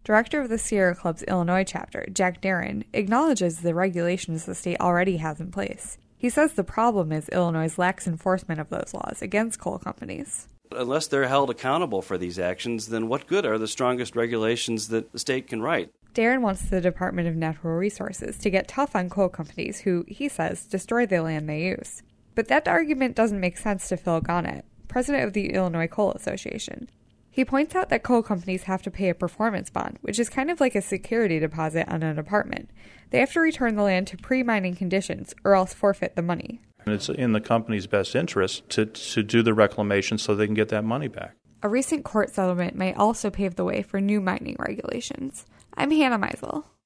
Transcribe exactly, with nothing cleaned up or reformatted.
Director of the Sierra Club's Illinois chapter, Jack Darren, acknowledges the regulations the state already has in place. He says the problem is Illinois' lax enforcement of those laws against coal companies. Unless they're held accountable for these actions, then what good are the strongest regulations that the state can write? Darren wants the Department of Natural Resources to get tough on coal companies who, he says, destroy the land they use. But that argument doesn't make sense to Phil Gonnett, president of the Illinois Coal Association. He points out that coal companies have to pay a performance bond, which is kind of like a security deposit on an apartment. They have to return the land to pre-mining conditions or else forfeit the money. And it's in the company's best interest to, to do the reclamation so they can get that money back. A recent court settlement may also pave the way for new mining regulations. I'm Hannah Meisel.